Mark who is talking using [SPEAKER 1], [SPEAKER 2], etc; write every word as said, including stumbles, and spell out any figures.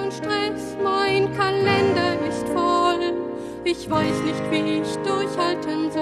[SPEAKER 1] und Stress, mein Kalender ist voll. Ich weiß nicht, wie ich durchhalten